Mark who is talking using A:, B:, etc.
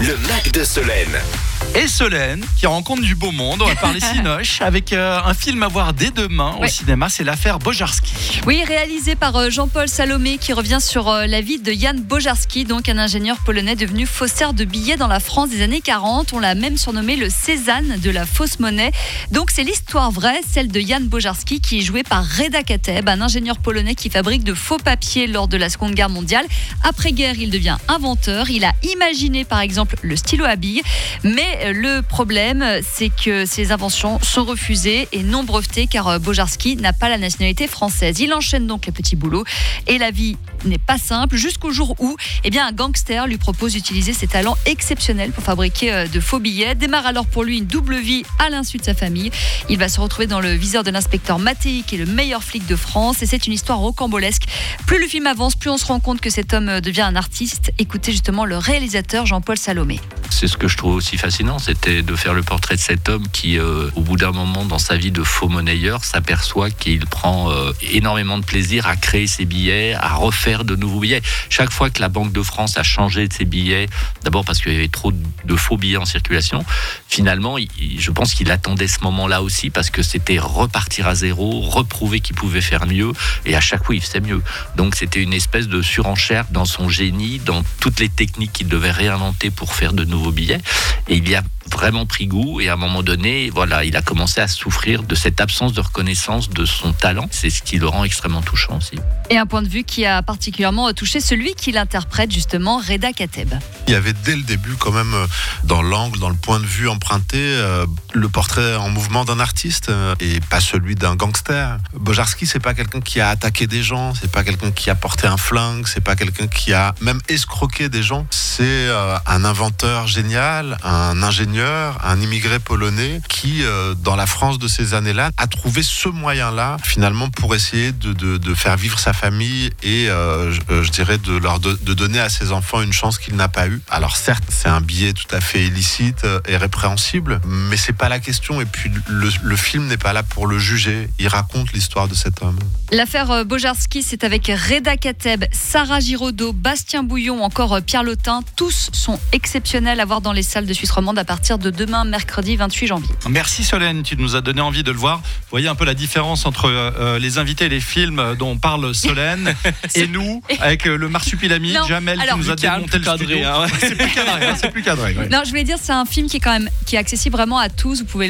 A: Le Mac de Solène.
B: Et Solène, qui rencontre du beau monde, on va parler cinoche, avec un film à voir dès demain au cinéma, c'est l'affaire Bojarski.
C: Oui, réalisé par Jean-Paul Salomé, qui revient sur la vie de Jan Bojarski, donc un ingénieur polonais devenu faussaire de billets dans la France des années 40. On l'a même surnommé le Cézanne de la fausse monnaie. Donc c'est l'histoire vraie, celle de Jan Bojarski, qui est joué par Reda Kateb, un ingénieur polonais qui fabrique de faux papiers lors de la Seconde Guerre mondiale. Après-guerre, il devient inventeur. Il a imaginé par exemple le stylo à billes, mais le problème, c'est que ses inventions sont refusées et non brevetées car Bojarski n'a pas la nationalité française. Il enchaîne donc les petits boulots et la vie n'est pas simple jusqu'au jour où un gangster lui propose d'utiliser ses talents exceptionnels pour fabriquer de faux billets. Démarre alors pour lui une double vie à l'insu de sa famille. Il va se retrouver dans le viseur de l'inspecteur Mattei, qui est le meilleur flic de France, et c'est une histoire rocambolesque. Plus le film avance, plus on se rend compte que cet homme devient un artiste. Écoutez justement le réalisateur Jean-Paul Salomé.
D: C'est ce que je trouve aussi fascinant, c'était de faire le portrait de cet homme qui, au bout d'un moment dans sa vie de faux monnayeur, s'aperçoit qu'il prend énormément de plaisir à créer ses billets, à refaire de nouveaux billets. Chaque fois que la Banque de France a changé de ses billets, d'abord parce qu'il y avait trop de faux billets en circulation, finalement, je pense qu'il attendait ce moment-là aussi parce que c'était repartir à zéro, reprouver qu'il pouvait faire mieux, et à chaque fois, il faisait mieux. Donc, c'était une espèce de surenchère dans son génie, dans toutes les techniques qu'il devait réinventer pour faire de nouveaux billets. Et il y a vraiment pris goût, et à un moment donné, voilà, il a commencé à souffrir de cette absence de reconnaissance de son talent. C'est ce qui le rend extrêmement touchant aussi.
C: Et un point de vue qui a particulièrement touché celui qui l'interprète justement, Reda Kateb.
E: Il y avait dès le début quand même dans l'angle, dans le point de vue emprunté, le portrait en mouvement d'un artiste et pas celui d'un gangster. Bojarski, c'est pas quelqu'un qui a attaqué des gens, c'est pas quelqu'un qui a porté un flingue, c'est pas quelqu'un qui a même escroqué des gens. C'est un inventeur génial, un ingénieur, un immigré polonais qui, dans la France de ces années-là, a trouvé ce moyen-là finalement pour essayer de faire vivre sa famille et je dirais de donner à ses enfants une chance qu'il n'a pas eue. Alors certes, c'est un billet tout à fait illicite et répréhensible, mais c'est pas la question. Et puis le film n'est pas là pour le juger. Il raconte l'histoire de cet homme.
C: L'affaire Bojarski, c'est avec Reda Kateb, Sarah Giraudot, Bastien Bouillon, encore Pierre Lotin. Tous sont exceptionnels à voir dans les salles de Suisse romande à partir de demain, mercredi 28 janvier.
B: Merci Solène, tu nous as donné envie de le voir. Vous voyez un peu la différence entre les invités et les films dont parle Solène et nous, avec le marsupilami, Jamel qui nous a démonté le studio. C'est plus cadré.
C: Non, je voulais dire, c'est un film qui est accessible vraiment à tous. Vous pouvez